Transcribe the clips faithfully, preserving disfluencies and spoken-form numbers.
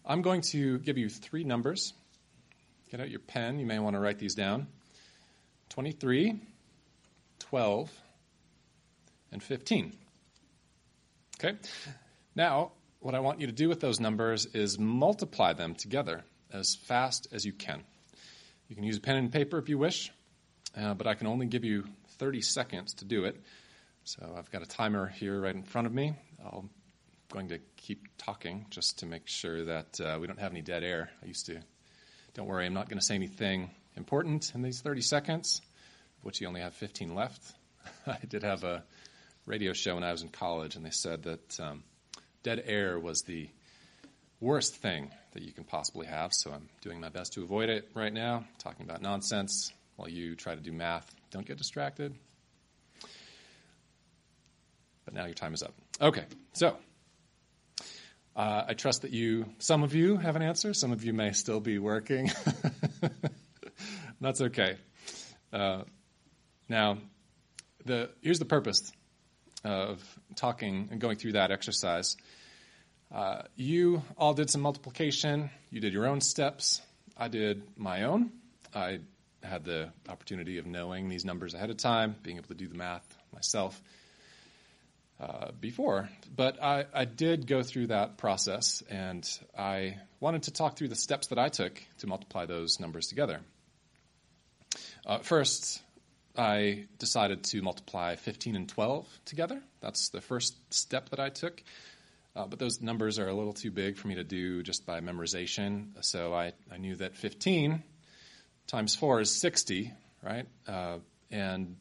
I'm going to give you three numbers. Get out your pen. You may want to write these down. twenty-three, twelve, and fifteen. Okay? Now, what I want you to do with those numbers is multiply them together as fast as you can. You can use a pen and paper if you wish, uh, but I can only give you thirty seconds to do it. So I've got a timer here right in front of me. I'm going to keep talking just to make sure that uh, we don't have any dead air. I used to. Don't worry, I'm not going to say anything important in these thirty seconds, of which you only have fifteen left. I did have a radio show when I was in college, and they said that um, dead air was the worst thing that you can possibly have, so I'm doing my best to avoid it right now, talking about nonsense while you try to do math. Don't get distracted. But now your time is up. Okay, so uh, I trust that you, some of you have an answer. Some of you may still be working. That's okay. Uh, now, the here's the purpose of talking and going through that exercise. Uh, you all did some multiplication. You did your own steps. I did my own. I had the opportunity of knowing these numbers ahead of time, being able to do the math myself uh, before. But I, I did go through that process, and I wanted to talk through the steps that I took to multiply those numbers together. Uh, first, I decided to multiply fifteen and twelve together. That's the first step that I took. Uh, but those numbers are a little too big for me to do just by memorization. So I, I knew that fifteen times four is sixty, right? Uh, and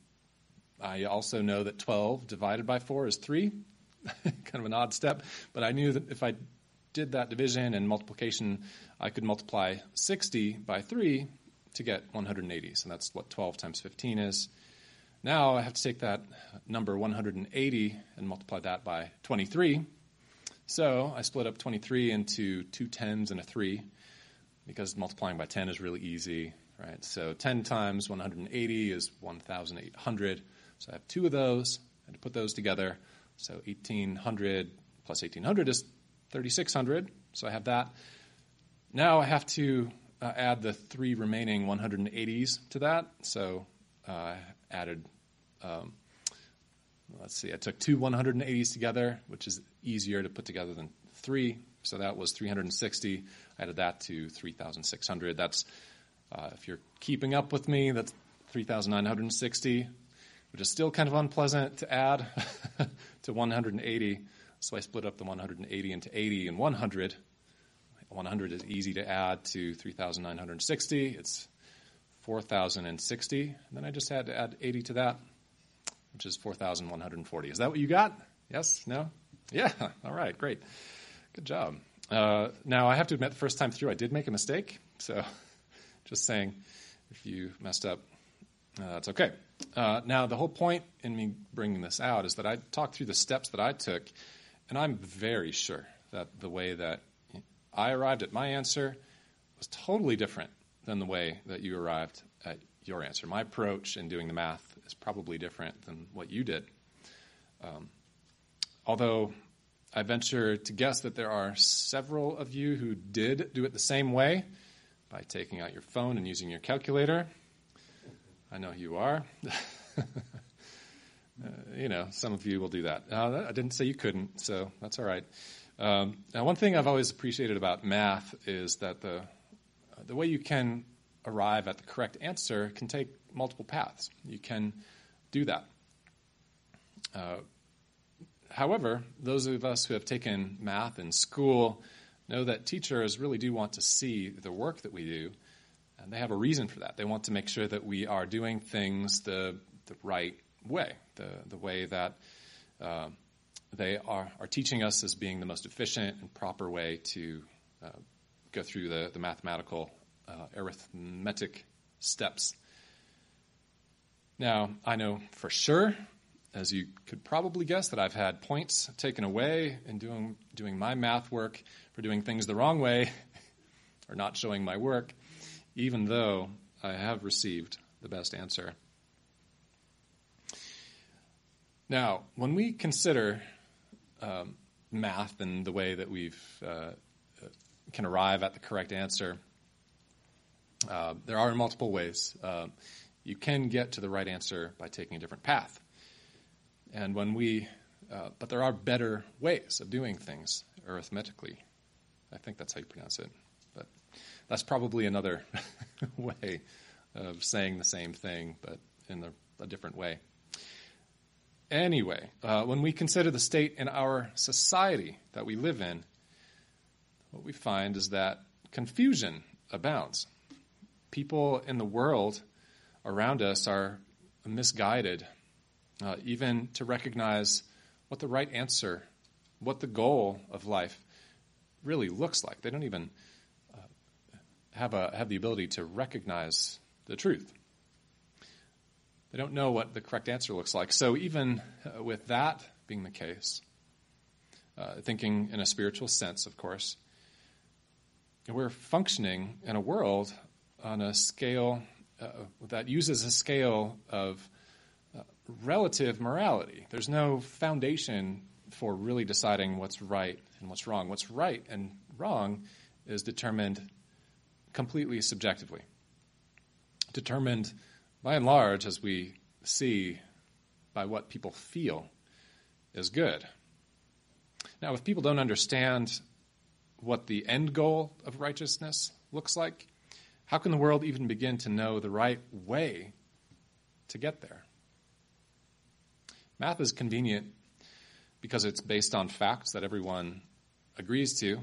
I also know that twelve divided by four is three. Kind of an odd step. But I knew that if I did that division and multiplication, I could multiply sixty by three to get one hundred eighty. So that's what twelve times fifteen is. Now I have to take that number one hundred eighty and multiply that by twenty-three. So I split up twenty-three into two tens and a three, because multiplying by ten is really easy, right? So ten times one hundred eighty is one thousand eight hundred. So I have two of those, and to put those together, so eighteen hundred plus eighteen hundred is thirty-six hundred. So I have that. Now I have to uh, add the three remaining one hundred eighties to that. So uh, I added... Um, Let's see, I took two one hundred eighties together, which is easier to put together than three. So that was three hundred sixty. I added that to three thousand six hundred. That's, uh, if you're keeping up with me, that's three thousand nine hundred sixty, which is still kind of unpleasant to add to one hundred eighty. So I split up the one hundred eighty into eighty and one hundred. one hundred is easy to add to three thousand nine hundred sixty. It's four thousand sixty. And then I just had to add eighty to that, which is four thousand one hundred forty. Is that what you got? Yes? No? Yeah. All right. Great. Good job. Uh, now, I have to admit, the first time through, I did make a mistake. So just saying, if you messed up, uh, that's okay. Uh, now, the whole point in me bringing this out is that I talked through the steps that I took, and I'm very sure that the way that I arrived at my answer was totally different than the way that you arrived at your answer. My approach in doing the math is probably different than what you did. Um, although I venture to guess that there are several of you who did do it the same way by taking out your phone and using your calculator. I know you are. uh, you know, some of you will do that. Uh, I didn't say you couldn't, so that's all right. Um, now, one thing I've always appreciated about math is that the uh, the way you can arrive at the correct answer can take multiple paths. You can do that. Uh, however, those of us who have taken math in school know that teachers really do want to see the work that we do, and they have a reason for that. They want to make sure that we are doing things the the right way, the the way that uh, they are, are teaching us as being the most efficient and proper way to uh, go through the, the mathematical uh, arithmetic steps. Now, I know for sure, as you could probably guess, that I've had points taken away in doing doing my math work for doing things the wrong way or not showing my work, even though I have received the best answer. Now, when we consider um, math and the way that we've uh, can arrive at the correct answer. Uh, there are multiple ways. Uh, you can get to the right answer by taking a different path. And when we, uh, but there are better ways of doing things arithmetically. I think that's how you pronounce it. But that's probably another way of saying the same thing, but in a, a different way. Anyway, uh, when we consider the state in our society that we live in, what we find is that confusion abounds. People in the world around us are misguided, uh, even to recognize what the right answer, what the goal of life really looks like. They don't even uh, have a have the ability to recognize the truth. They don't know what the correct answer looks like. So even uh, with that being the case, uh, thinking in a spiritual sense, of course, we're functioning in a world on a scale uh, that uses a scale of uh, relative morality. There's no foundation for really deciding what's right and what's wrong. What's right and wrong is determined completely subjectively. Determined by and large, as we see, by what people feel is good. Now, if people don't understand what the end goal of righteousness looks like, how can the world even begin to know the right way to get there? Math is convenient because it's based on facts that everyone agrees to,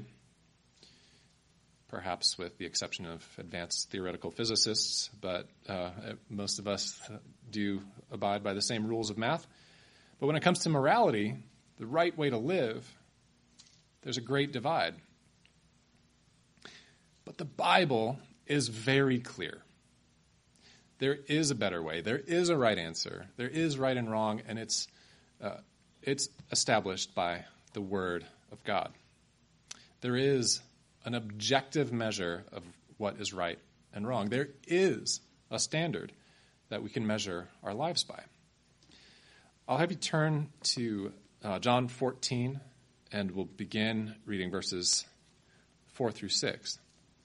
perhaps with the exception of advanced theoretical physicists, but uh, most of us do abide by the same rules of math. But when it comes to morality, the right way to live, there's a great divide. But the Bible is very clear. There is a better way. There is a right answer. There is right and wrong, and it's uh, it's established by the Word of God. There is an objective measure of what is right and wrong. There is a standard that we can measure our lives by. I'll have you turn to uh, John fourteen, and we'll begin reading verses four through six.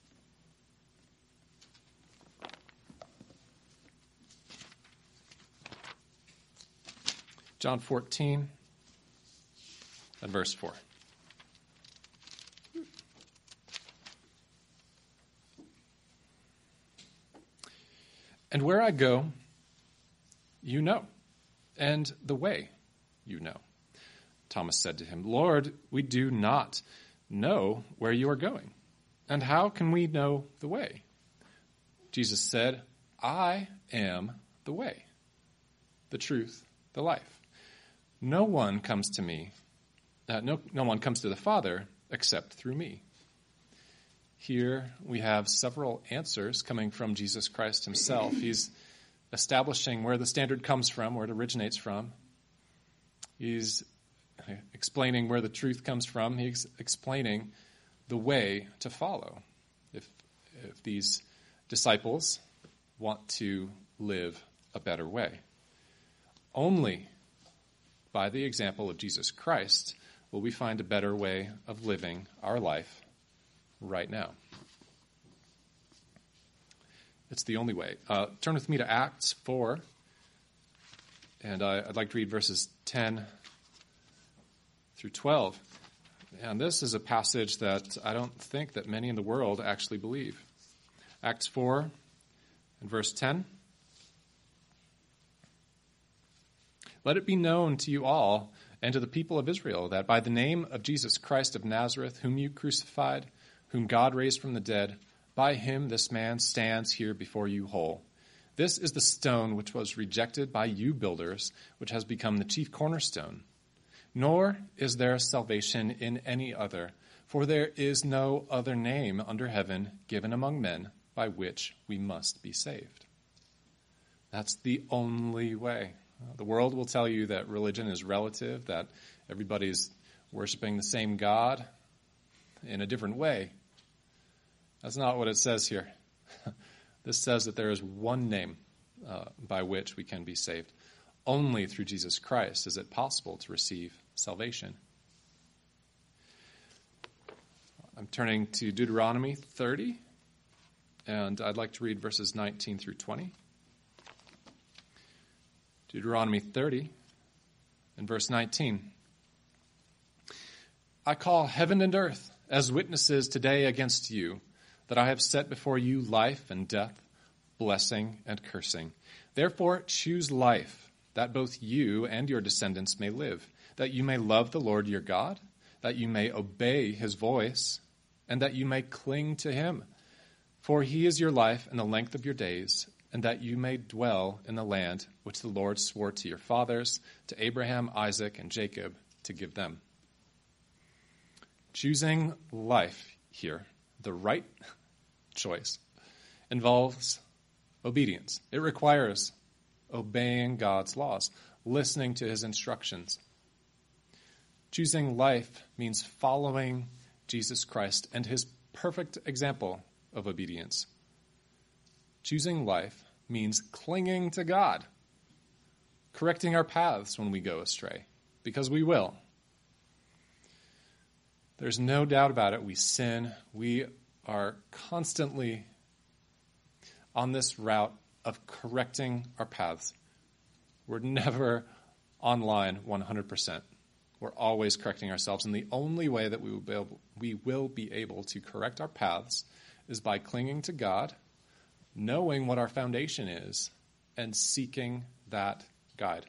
John fourteen and verse four. And where I go, you know, and the way you know. Thomas said to him, Lord, we do not know where you are going, and how can we know the way? Jesus said, I am the way, the truth, the life. No one comes to me, uh, no, no one comes to the Father except through me. Here we have several answers coming from Jesus Christ himself. He's establishing where the standard comes from, where it originates from. He's explaining where the truth comes from. He's explaining the way to follow if, if these disciples want to live a better way. Only by the example of Jesus Christ will we find a better way of living our life right now. It's the only way. Uh, turn with me to Acts four, and I, I'd like to read verses ten through twelve. And this is a passage that I don't think that many in the world actually believe. Acts four and verse ten. Let it be known to you all and to the people of Israel that by the name of Jesus Christ of Nazareth, whom you crucified, whom God raised from the dead, by him this man stands here before you whole. This is the stone which was rejected by you builders, which has become the chief cornerstone. Nor is there salvation in any other, for there is no other name under heaven given among men by which we must be saved. That's the only way. The world will tell you that religion is relative, that everybody's worshiping the same God in a different way. That's not what it says here. This says that there is one name uh, by which we can be saved. Only through Jesus Christ is it possible to receive salvation. I'm turning to Deuteronomy thirty, and I'd like to read verses nineteen through twenty. Deuteronomy thirty and verse nineteen. I call heaven and earth as witnesses today against you, that I have set before you life and death, blessing and cursing. Therefore choose life, that both you and your descendants may live, that you may love the Lord your God, that you may obey his voice, and that you may cling to him. For he is your life and the length of your days, and that you may dwell in the land which the Lord swore to your fathers, to Abraham, Isaac, and Jacob, to give them. Choosing life here, the right choice, involves obedience. It requires obeying God's laws, listening to his instructions. Choosing life means following Jesus Christ and his perfect example of obedience. Choosing life means clinging to God, correcting our paths when we go astray, because we will. There's no doubt about it. We sin. We are constantly on this route of correcting our paths. We're never online one hundred percent. We're always correcting ourselves, and the only way that we will be able, we will be able to correct our paths is by clinging to God, knowing what our foundation is, and seeking that guide.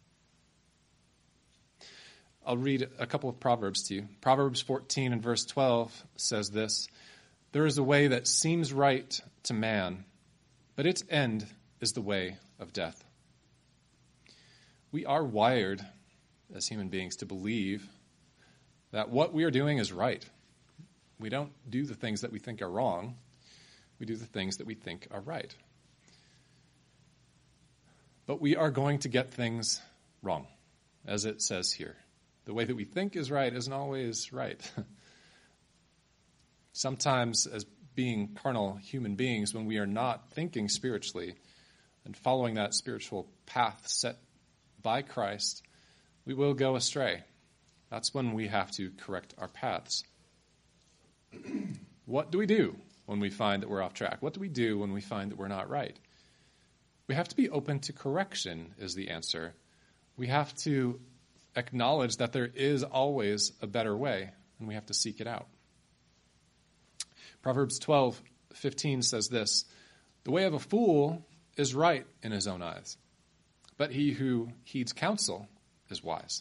I'll read a couple of Proverbs to you. Proverbs fourteen and verse twelve says this: there is a way that seems right to man, but its end is the way of death. We are wired as human beings to believe that what we are doing is right. We don't do the things that we think are wrong. We do the things that we think are right. But we are going to get things wrong, as it says here. The way that we think is right isn't always right. Sometimes, as being carnal human beings, when we are not thinking spiritually and following that spiritual path set by Christ, we will go astray. That's when we have to correct our paths. What do we do when we find that we're off track? What do we do when we find that we're not right? We have to be open to correction, is the answer. We have to acknowledge that there is always a better way, and we have to seek it out. Proverbs twelve fifteen says this: the way of a fool is right in his own eyes, but he who heeds counsel is wise.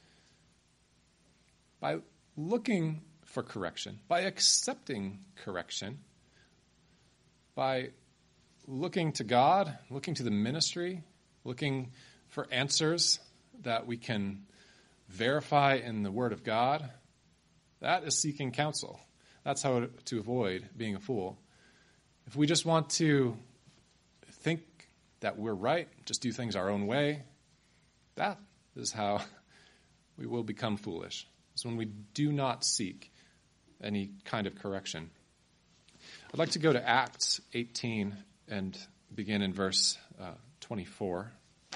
By looking for correction, by accepting correction, by looking to God, looking to the ministry, looking for answers that we can verify in the Word of God, that is seeking counsel. That's how to avoid being a fool. If we just want to think that we're right, just do things our own way, that is how we will become foolish. It's when we do not seek any kind of correction. I'd like to go to Acts eighteen and begin in verse uh, twenty-four.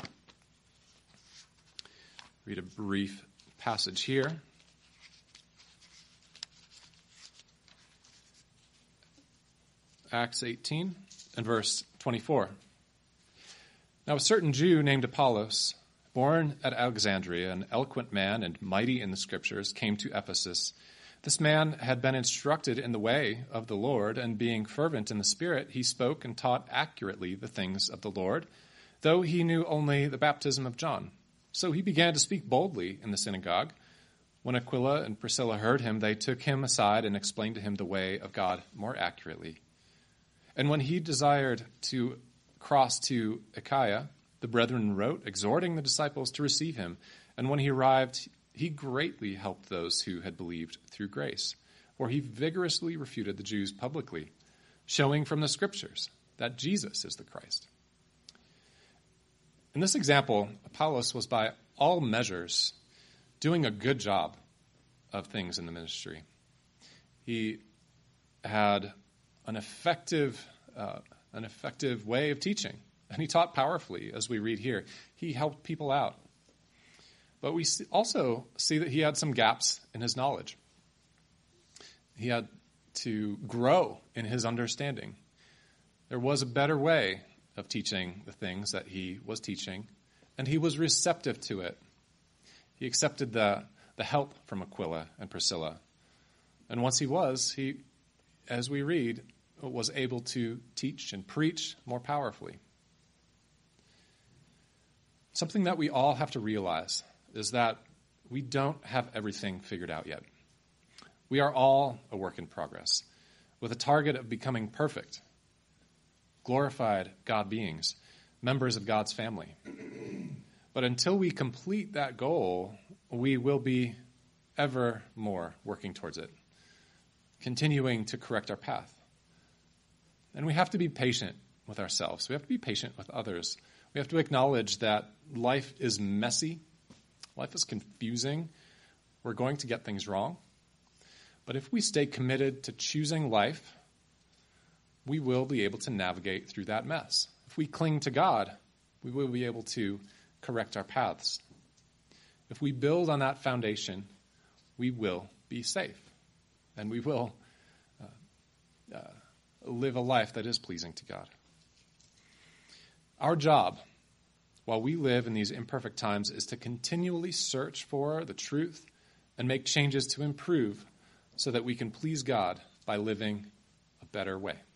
Read a brief passage here. Acts eighteen and verse twenty-four. Now a certain Jew named Apollos, born at Alexandria, an eloquent man and mighty in the Scriptures, came to Ephesus. This man had been instructed in the way of the Lord, and being fervent in the Spirit, he spoke and taught accurately the things of the Lord, though he knew only the baptism of John. So he began to speak boldly in the synagogue. When Aquila and Priscilla heard him, they took him aside and explained to him the way of God more accurately. And when he desired to cross to Achaia, the brethren wrote, exhorting the disciples to receive him. And when he arrived, he greatly helped those who had believed through grace. For he vigorously refuted the Jews publicly, showing from the Scriptures that Jesus is the Christ. In this example, Apollos was by all measures doing a good job of things in the ministry. He had an effective, uh, an effective way of teaching. And he taught powerfully, as we read here. He helped people out. But we also see that he had some gaps in his knowledge. He had to grow in his understanding. There was a better way of teaching the things that he was teaching, and he was receptive to it. He accepted the, the help from Aquila and Priscilla. And once he was, he, as we read, was able to teach and preach more powerfully. Something that we all have to realize is that we don't have everything figured out yet. We are all a work in progress, with a target of becoming perfect, glorified God beings, members of God's family. But until we complete that goal, we will be ever more working towards it, continuing to correct our path. And we have to be patient with ourselves. We have to be patient with others. We have to acknowledge that life is messy. Life is confusing. We're going to get things wrong. But if we stay committed to choosing life, we will be able to navigate through that mess. If we cling to God, we will be able to correct our paths. If we build on that foundation, we will be safe. And we will uh, uh, live a life that is pleasing to God. Our job, while we live in these imperfect times, is to continually search for the truth and make changes to improve so that we can please God by living a better way.